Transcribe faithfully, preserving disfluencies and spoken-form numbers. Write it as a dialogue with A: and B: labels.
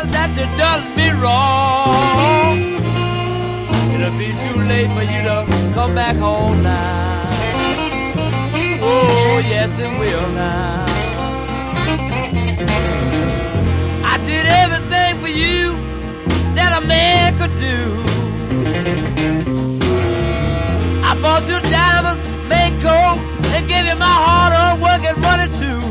A: times that you done me wrong. It'll be too late for you to come back home now. Oh, yes, it will now. I did everything for you that a man could do. I bought you a diamond made coat and gave you my hard-earned work and money too.